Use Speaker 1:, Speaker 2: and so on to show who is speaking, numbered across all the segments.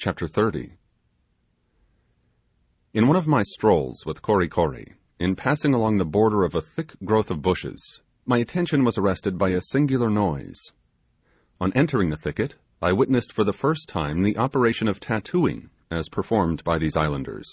Speaker 1: Chapter 30. In one of my strolls with Kory Kory, in passing along the border of a thick growth of bushes, my attention was arrested by a singular noise. On entering the thicket, I witnessed for the first time the operation of tattooing as performed by these islanders.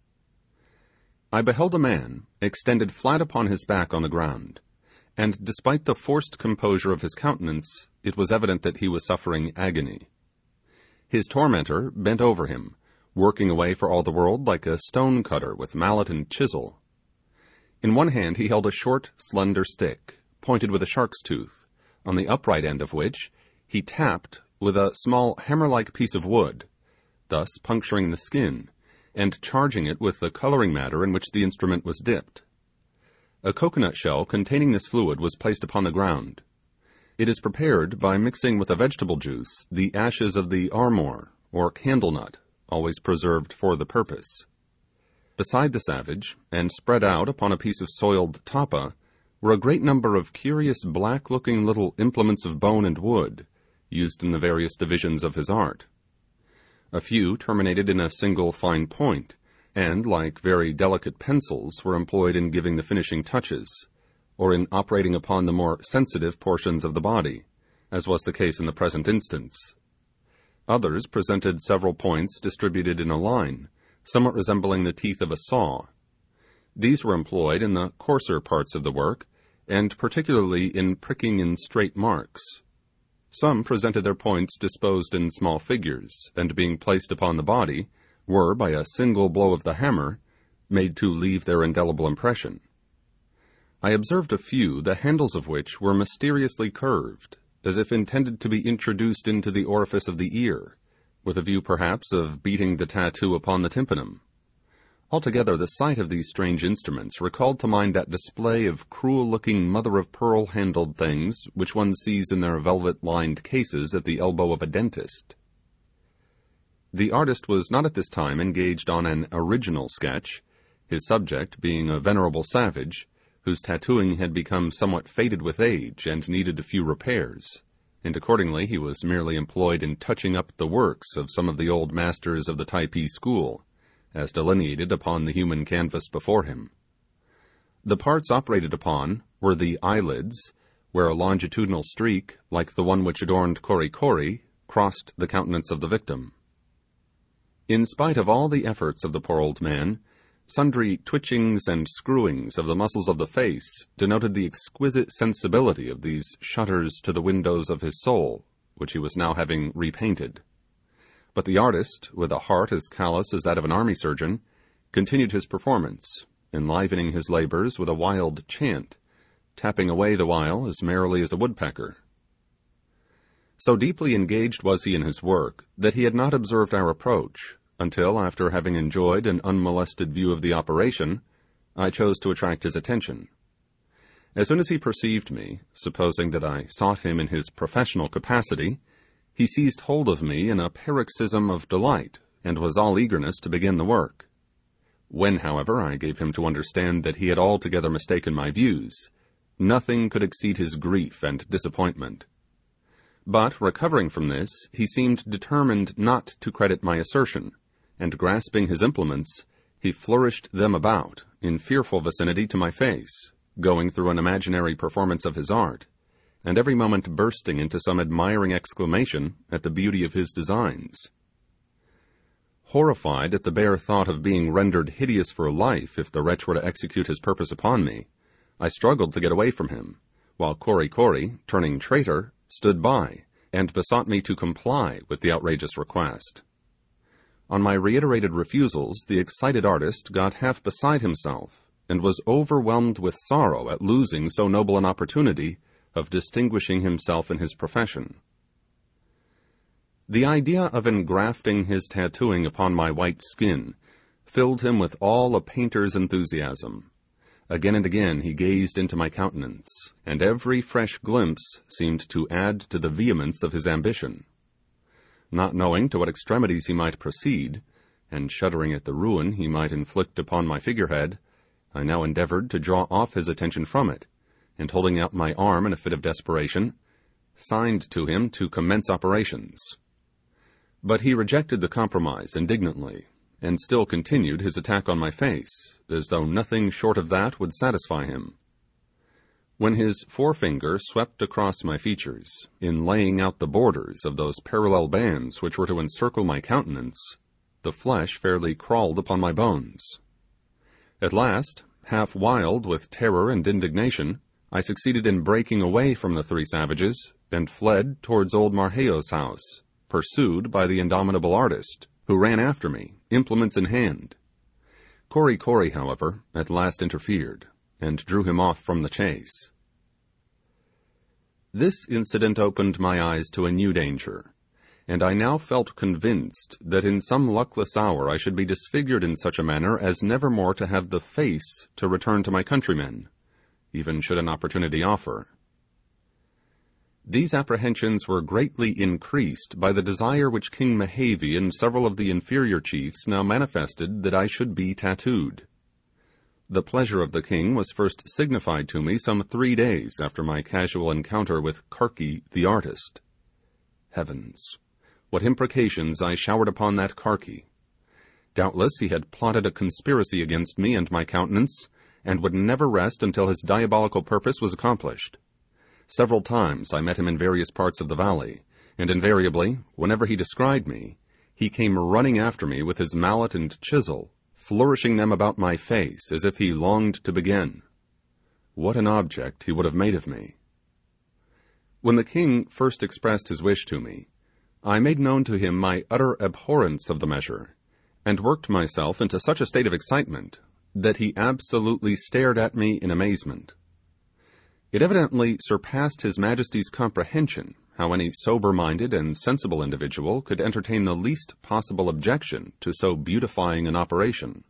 Speaker 1: I beheld a man extended flat upon his back on the ground, and despite the forced composure of his countenance, it was evident that he was suffering agony. His tormentor bent over him, working away for all the world like a stone cutter with mallet and chisel. In one hand he held a short, slender stick, pointed with a shark's tooth, on the upright end of which he tapped with a small hammer-like piece of wood, thus puncturing the skin, and charging it with the coloring matter in which the instrument was dipped. A coconut shell containing this fluid was placed upon the ground. It is prepared by mixing with a vegetable juice the ashes of the armor, or candle nut, always preserved for the purpose. Beside the savage, and spread out upon a piece of soiled tapa, were a great number of curious black-looking little implements of bone and wood, used in the various divisions of his art. A few terminated in a single fine point, and, like very delicate pencils, were employed in giving the finishing touches, or in operating upon the more sensitive portions of the body, as was the case in the present instance. Others presented several points distributed in a line, somewhat resembling the teeth of a saw. These were employed in the coarser parts of the work, and particularly in pricking in straight marks. Some presented their points disposed in small figures, and being placed upon the body, were, by a single blow of the hammer, made to leave their indelible impression. I observed a few, the handles of which were mysteriously curved, as if intended to be introduced into the orifice of the ear, with a view perhaps of beating the tattoo upon the tympanum. Altogether, the sight of these strange instruments recalled to mind that display of cruel-looking mother-of-pearl handled things which one sees in their velvet-lined cases at the elbow of a dentist. The artist was not at this time engaged on an original sketch, his subject being a venerable savage, whose tattooing had become somewhat faded with age and needed a few repairs, and accordingly he was merely employed in touching up the works of some of the old masters of the Typee school, as delineated upon the human canvas before him. The parts operated upon were the eyelids, where a longitudinal streak, like the one which adorned Kory Kory, crossed the countenance of the victim. In spite of all the efforts of the poor old man, sundry twitchings and screwings of the muscles of the face denoted the exquisite sensibility of these shutters to the windows of his soul, which he was now having repainted. But the artist, with a heart as callous as that of an army surgeon, continued his performance, enlivening his labours with a wild chant, tapping away the while as merrily as a woodpecker. So deeply engaged was he in his work that he had not observed our approach, until, after having enjoyed an unmolested view of the operation, I chose to attract his attention. As soon as he perceived me, supposing that I sought him in his professional capacity, he seized hold of me in a paroxysm of delight, and was all eagerness to begin the work. When, however, I gave him to understand that he had altogether mistaken my views, nothing could exceed his grief and disappointment. But, recovering from this, he seemed determined not to credit my assertion, and grasping his implements, he flourished them about, in fearful vicinity to my face, going through an imaginary performance of his art, and every moment bursting into some admiring exclamation at the beauty of his designs. Horrified at the bare thought of being rendered hideous for life if the wretch were to execute his purpose upon me, I struggled to get away from him, while Kory Kory, turning traitor, stood by, and besought me to comply with the outrageous request. On my reiterated refusals, the excited artist got half beside himself, and was overwhelmed with sorrow at losing so noble an opportunity of distinguishing himself in his profession. The idea of engrafting his tattooing upon my white skin filled him with all a painter's enthusiasm. Again and again he gazed into my countenance, and every fresh glimpse seemed to add to the vehemence of his ambition. Not knowing to what extremities he might proceed, and shuddering at the ruin he might inflict upon my figurehead, I now endeavoured to draw off his attention from it, and holding out my arm in a fit of desperation, signed to him to commence operations. But he rejected the compromise indignantly, and still continued his attack on my face, as though nothing short of that would satisfy him. When his forefinger swept across my features, in laying out the borders of those parallel bands which were to encircle my countenance, the flesh fairly crawled upon my bones. At last, half wild with terror and indignation, I succeeded in breaking away from the three savages, and fled towards old Marheyo's house, pursued by the indomitable artist, who ran after me, implements in hand. Kory Kory, however, at last interfered, and drew him off from the chase. This incident opened my eyes to a new danger, and I now felt convinced that in some luckless hour I should be disfigured in such a manner as never more to have the face to return to my countrymen, even should an opportunity offer. These apprehensions were greatly increased by the desire which King Mehevi and several of the inferior chiefs now manifested that I should be tattooed. The pleasure of the king was first signified to me some 3 days after my casual encounter with Karki the artist. Heavens! What imprecations I showered upon that Karki! Doubtless he had plotted a conspiracy against me and my countenance, and would never rest until his diabolical purpose was accomplished. Several times I met him in various parts of the valley, and invariably, whenever he descried me, he came running after me with his mallet and chisel, flourishing them about my face as if he longed to begin. What an object he would have made of me! When the king first expressed his wish to me, I made known to him my utter abhorrence of the measure, and worked myself into such a state of excitement that he absolutely stared at me in amazement. It evidently surpassed his majesty's comprehension how any sober-minded and sensible individual could entertain the least possible objection to so beautifying an operation.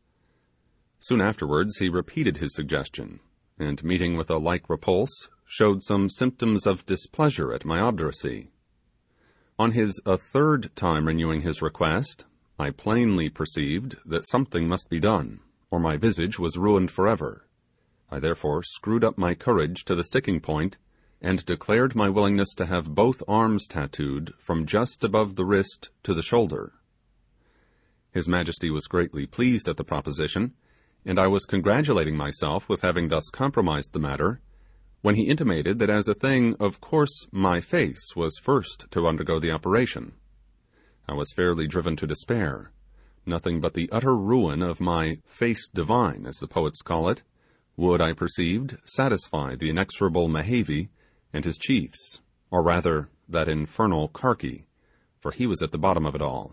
Speaker 1: Soon afterwards he repeated his suggestion, and meeting with a like repulse, showed some symptoms of displeasure at my obduracy. On his a third time renewing his request, I plainly perceived that something must be done, or my visage was ruined forever. I therefore screwed up my courage to the sticking point, and declared my willingness to have both arms tattooed from just above the wrist to the shoulder. His Majesty was greatly pleased at the proposition, and I was congratulating myself with having thus compromised the matter, when he intimated that as a thing of course my face was first to undergo the operation. I was fairly driven to despair. Nothing but the utter ruin of my face divine, as the poets call it, would, I perceived, satisfy the inexorable Mehevi and his chiefs, or rather that infernal Karki, for he was at the bottom of it all.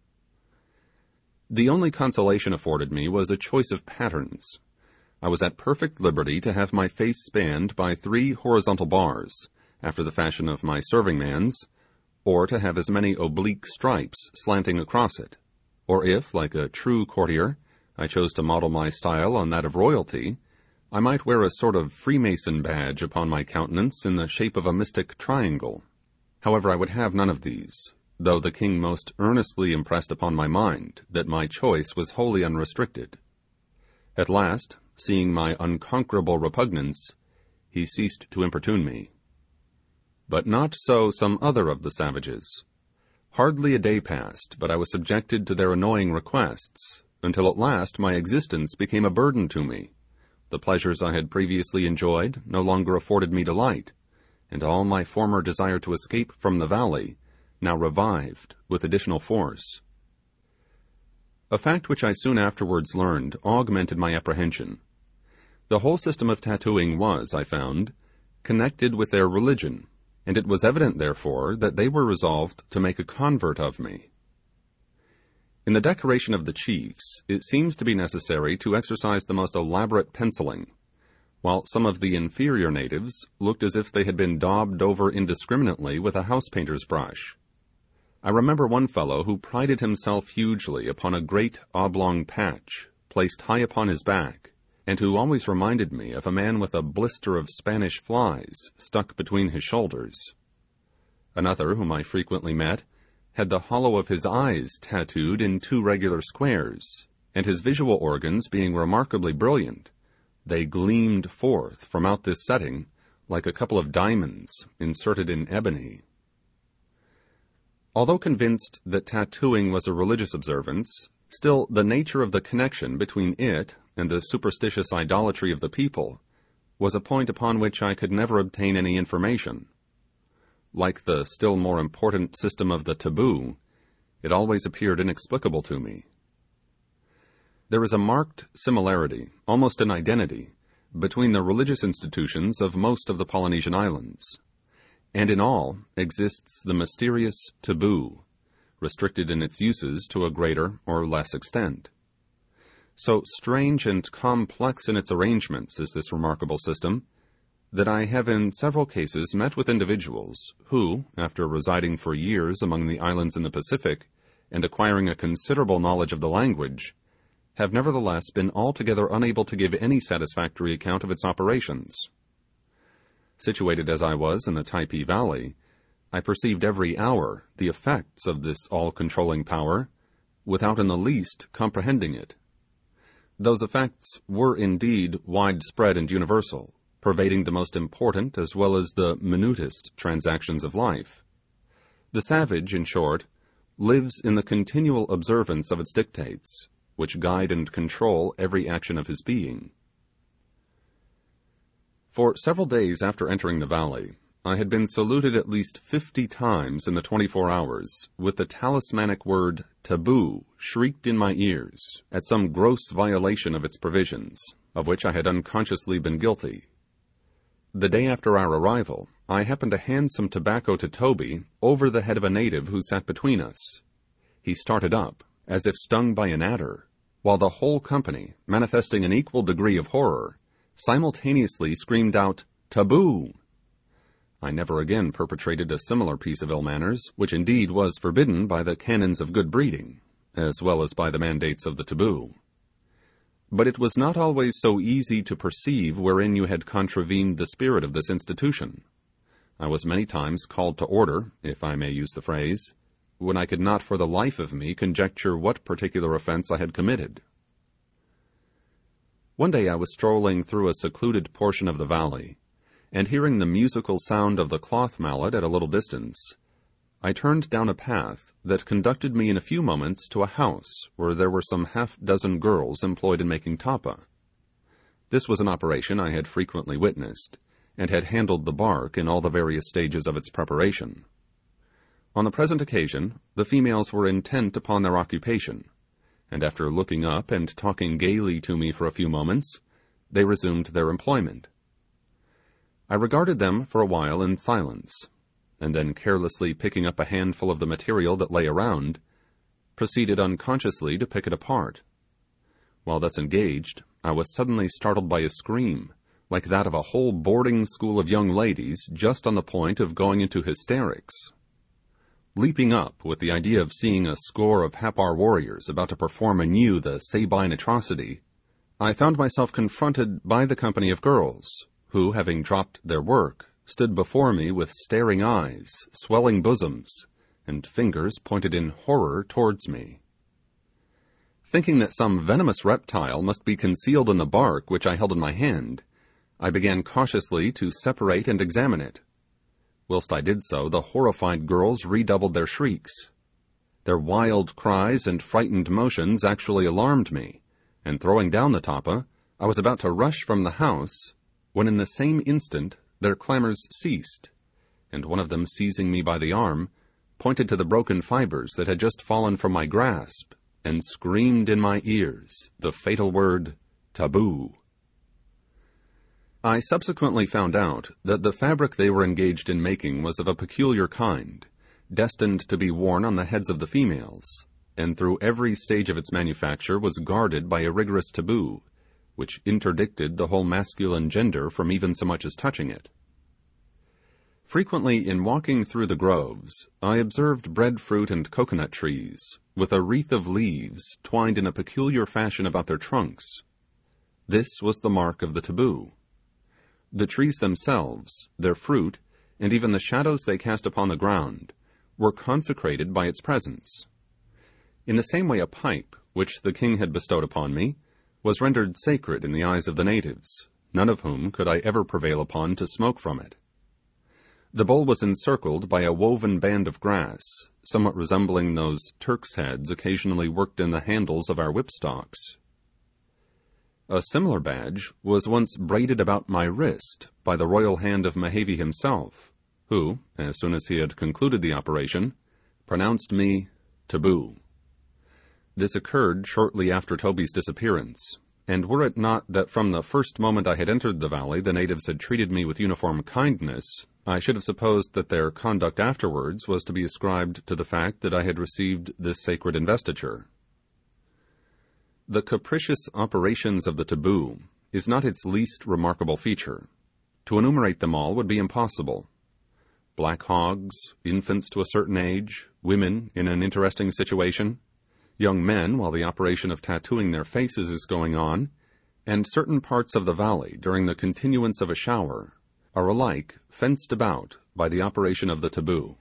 Speaker 1: The only consolation afforded me was a choice of patterns. I was at perfect liberty to have my face spanned by 3 horizontal bars, after the fashion of my serving man's, or to have as many oblique stripes slanting across it, or if, like a true courtier, I chose to model my style on that of royalty, I might wear a sort of Freemason badge upon my countenance in the shape of a mystic triangle. However, I would have none of these, though the king most earnestly impressed upon my mind that my choice was wholly unrestricted. At last, seeing my unconquerable repugnance, he ceased to importune me. But not so some other of the savages. Hardly a day passed but I was subjected to their annoying requests, until at last my existence became a burden to me. The pleasures I had previously enjoyed no longer afforded me delight, and all my former desire to escape from the valley now revived with additional force. A fact which I soon afterwards learned augmented my apprehension. The whole system of tattooing was, I found, connected with their religion, and it was evident, therefore, that they were resolved to make a convert of me. In the decoration of the chiefs, it seems to be necessary to exercise the most elaborate penciling, while some of the inferior natives looked as if they had been daubed over indiscriminately with a house painter's brush. I remember one fellow who prided himself hugely upon a great oblong patch placed high upon his back, and who always reminded me of a man with a blister of Spanish flies stuck between his shoulders. Another, whom I frequently met, had the hollow of his eyes tattooed in 2 regular squares, and his visual organs being remarkably brilliant, they gleamed forth from out this setting like a couple of diamonds inserted in ebony. Although convinced that tattooing was a religious observance, still the nature of the connection between it and the superstitious idolatry of the people was a point upon which I could never obtain any information. Like the still more important system of the taboo, it always appeared inexplicable to me. There is a marked similarity, almost an identity, between the religious institutions of most of the Polynesian islands, and in all exists the mysterious taboo, restricted in its uses to a greater or less extent. So strange and complex in its arrangements is this remarkable system, that I have in several cases met with individuals who, after residing for years among the islands in the Pacific and acquiring a considerable knowledge of the language, have nevertheless been altogether unable to give any satisfactory account of its operations. Situated as I was in the Typee Valley, I perceived every hour the effects of this all-controlling power, without in the least comprehending it. Those effects were indeed widespread and universal, pervading the most important as well as the minutest transactions of life. The savage, in short, lives in the continual observance of its dictates, which guide and control every action of his being. For several days after entering the valley, I had been saluted at least 50 times in the 24 hours with the talismanic word taboo shrieked in my ears at some gross violation of its provisions, of which I had unconsciously been guilty. The day after our arrival, I happened to hand some tobacco to Toby over the head of a native who sat between us. He started up, as if stung by an adder, while the whole company, manifesting an equal degree of horror, simultaneously screamed out, "Taboo!" I never again perpetrated a similar piece of ill manners, which indeed was forbidden by the canons of good breeding, as well as by the mandates of the taboo. But it was not always so easy to perceive wherein you had contravened the spirit of this institution. I was many times called to order, if I may use the phrase, when I could not for the life of me conjecture what particular offence I had committed. One day I was strolling through a secluded portion of the valley, and hearing the musical sound of the cloth mallet at a little distance, I turned down a path that conducted me in a few moments to a house where there were some half-dozen girls employed in making tapa. This was an operation I had frequently witnessed, and had handled the bark in all the various stages of its preparation. On the present occasion, the females were intent upon their occupation, and after looking up and talking gaily to me for a few moments, they resumed their employment. I regarded them for a while in silence, and then carelessly picking up a handful of the material that lay around, proceeded unconsciously to pick it apart. While thus engaged, I was suddenly startled by a scream, like that of a whole boarding school of young ladies just on the point of going into hysterics. Leaping up with the idea of seeing a score of Happar warriors about to perform anew the Sabine atrocity, I found myself confronted by the company of girls, who, having dropped their work, stood before me with staring eyes, swelling bosoms, and fingers pointed in horror towards me. Thinking that some venomous reptile must be concealed in the bark which I held in my hand, I began cautiously to separate and examine it. Whilst I did so, the horrified girls redoubled their shrieks. Their wild cries and frightened motions actually alarmed me, and throwing down the tapa, I was about to rush from the house, when in the same instant their clamours ceased, and one of them, seizing me by the arm, pointed to the broken fibres that had just fallen from my grasp, and screamed in my ears the fatal word, taboo. I subsequently found out that the fabric they were engaged in making was of a peculiar kind, destined to be worn on the heads of the females, and through every stage of its manufacture was guarded by a rigorous taboo, which interdicted the whole masculine gender from even so much as touching it. Frequently, in walking through the groves, I observed breadfruit and coconut trees, with a wreath of leaves twined in a peculiar fashion about their trunks. This was the mark of the taboo. The trees themselves, their fruit, and even the shadows they cast upon the ground, were consecrated by its presence. In the same way, a pipe, which the king had bestowed upon me, was rendered sacred in the eyes of the natives, none of whom could I ever prevail upon to smoke from it. The bowl was encircled by a woven band of grass, somewhat resembling those Turks' heads occasionally worked in the handles of our whipstocks. A similar badge was once braided about my wrist by the royal hand of Mehevi himself, who, as soon as he had concluded the operation, pronounced me taboo. This occurred shortly after Toby's disappearance, and were it not that from the first moment I had entered the valley the natives had treated me with uniform kindness, I should have supposed that their conduct afterwards was to be ascribed to the fact that I had received this sacred investiture. The capricious operations of the taboo is not its least remarkable feature. To enumerate them all would be impossible. Black hogs, infants to a certain age, women in an interesting situation, young men while the operation of tattooing their faces is going on, and certain parts of the valley during the continuance of a shower, are alike fenced about by the operation of the taboo.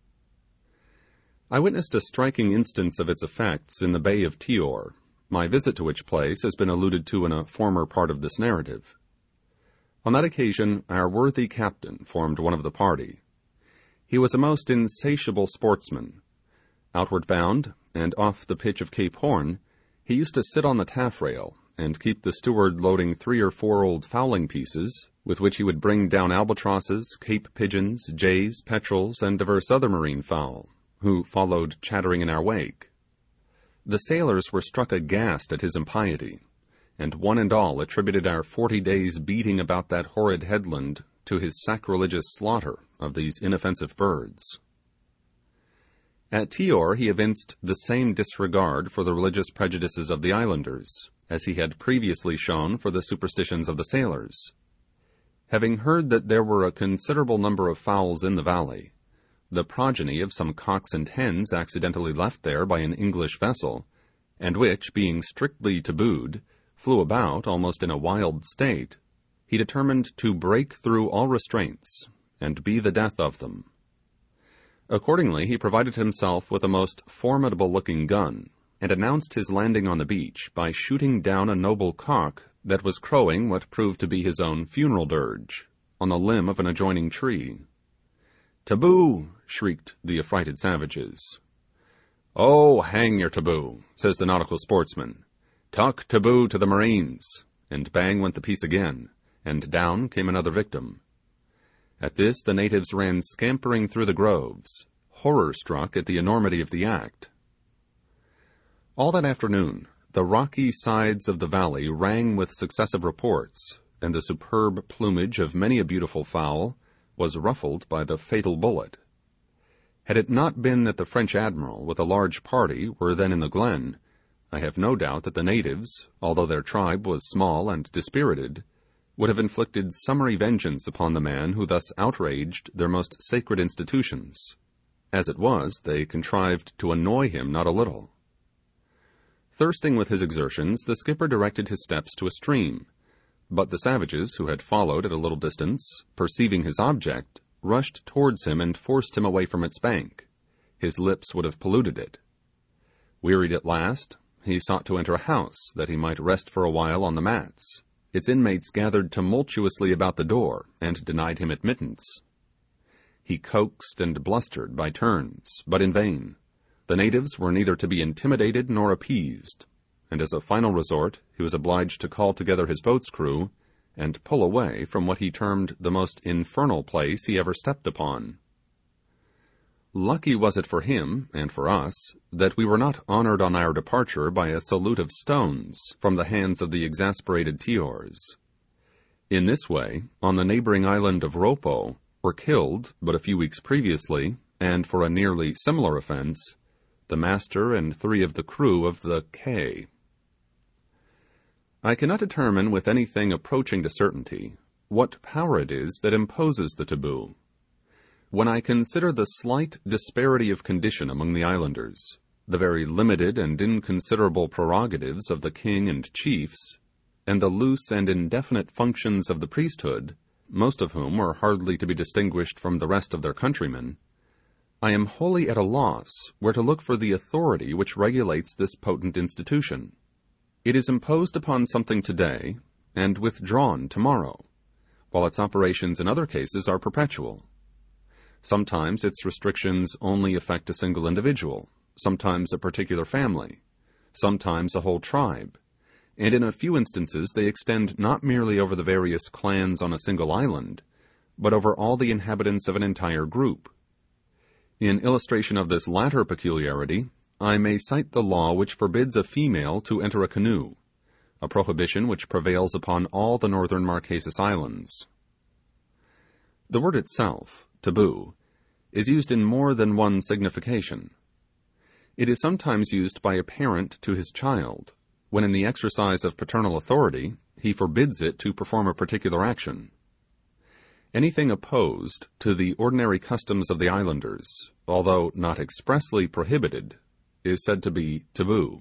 Speaker 1: I witnessed a striking instance of its effects in the Bay of Tior, my visit to which place has been alluded to in a former part of this narrative. On that occasion, our worthy captain formed one of the party. He was a most insatiable sportsman. Outward bound, and off the pitch of Cape Horn, he used to sit on the taffrail and keep the steward loading 3 or 4 old fowling pieces, with which he would bring down albatrosses, cape pigeons, jays, petrels, and divers other marine fowl, who followed chattering in our wake. The sailors were struck aghast at his impiety, and one and all attributed our 40 days' beating about that horrid headland to his sacrilegious slaughter of these inoffensive birds. At Tior he evinced the same disregard for the religious prejudices of the islanders, as he had previously shown for the superstitions of the sailors. Having heard that there were a considerable number of fowls in the valley, the progeny of some cocks and hens accidentally left there by an English vessel, and which, being strictly tabooed, flew about almost in a wild state, he determined to break through all restraints, and be the death of them. Accordingly, he provided himself with a most formidable-looking gun, and announced his landing on the beach by shooting down a noble cock that was crowing what proved to be his own funeral dirge, on the limb of an adjoining tree. "Taboo!" shrieked the affrighted savages. "Oh, hang your taboo," says the nautical sportsman. "Talk taboo to the marines," and bang went the piece again, and down came another victim. At this the natives ran scampering through the groves, horror-struck at the enormity of the act. All that afternoon, the rocky sides of the valley rang with successive reports, and the superb plumage of many a beautiful fowl was ruffled by the fatal bullet. Had it not been that the French admiral with a large party were then in the glen, I have no doubt that the natives, although their tribe was small and dispirited, would have inflicted summary vengeance upon the man who thus outraged their most sacred institutions. As it was, they contrived to annoy him not a little. Thirsting with his exertions, the skipper directed his steps to a stream, but the savages, who had followed at a little distance, perceiving his object, rushed towards him and forced him away from its bank. His lips would have polluted it. Wearied at last, he sought to enter a house that he might rest for a while on the mats. Its inmates gathered tumultuously about the door and denied him admittance. He coaxed and blustered by turns, but in vain. The natives were neither to be intimidated nor appeased, and as a final resort he was obliged to call together his boat's crew and pull away from what he termed the most infernal place he ever stepped upon. Lucky was it for him, and for us, that we were not honoured on our departure by a salute of stones from the hands of the exasperated Tiors. In this way, on the neighbouring island of Ropo, were killed, but a few weeks previously, and for a nearly similar offence, the master and 3 of the crew of the K. I cannot determine with anything approaching to certainty what power it is that imposes the taboo. When I consider the slight disparity of condition among the islanders, the very limited and inconsiderable prerogatives of the king and chiefs, and the loose and indefinite functions of the priesthood, most of whom were hardly to be distinguished from the rest of their countrymen, I am wholly at a loss where to look for the authority which regulates this potent institution. It is imposed upon something today, and withdrawn tomorrow, while its operations in other cases are perpetual. Sometimes its restrictions only affect a single individual, sometimes a particular family, sometimes a whole tribe, and in a few instances they extend not merely over the various clans on a single island, but over all the inhabitants of an entire group. In illustration of this latter peculiarity, I may cite the law which forbids a female to enter a canoe, a prohibition which prevails upon all the northern Marquesas Islands. The word itself, taboo, is used in more than one signification. It is sometimes used by a parent to his child, when in the exercise of paternal authority he forbids it to perform a particular action. Anything opposed to the ordinary customs of the islanders, although not expressly prohibited, is said to be taboo.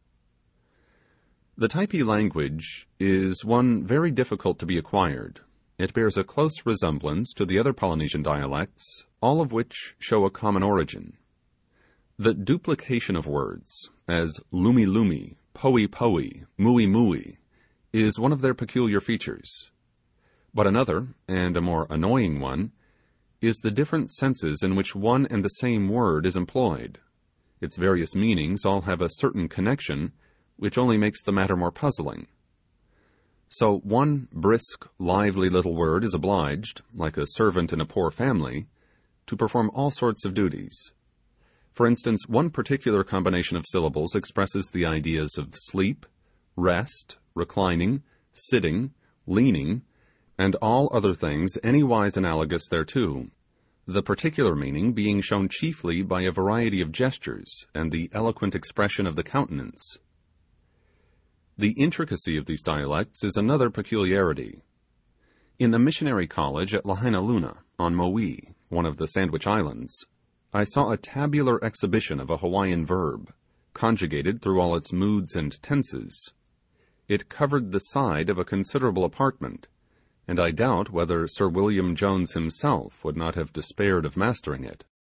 Speaker 1: The Typee language is one very difficult to be acquired. It bears a close resemblance to the other Polynesian dialects, all of which show a common origin. The duplication of words, as lumi lumi, poe poe, mui mui, is one of their peculiar features. But another, and a more annoying one, is the different senses in which one and the same word is employed. Its various meanings all have a certain connection, which only makes the matter more puzzling. So one brisk, lively little word is obliged, like a servant in a poor family, to perform all sorts of duties. For instance, one particular combination of syllables expresses the ideas of sleep, rest, reclining, sitting, leaning, and all other things anywise analogous thereto, the particular meaning being shown chiefly by a variety of gestures and the eloquent expression of the countenance. The intricacy of these dialects is another peculiarity. In the missionary college at Lahaina Luna, on Maui, one of the Sandwich Islands, I saw a tabular exhibition of a Hawaiian verb, conjugated through all its moods and tenses. It covered the side of a considerable apartment, and I doubt whether Sir William Jones himself would not have despaired of mastering it.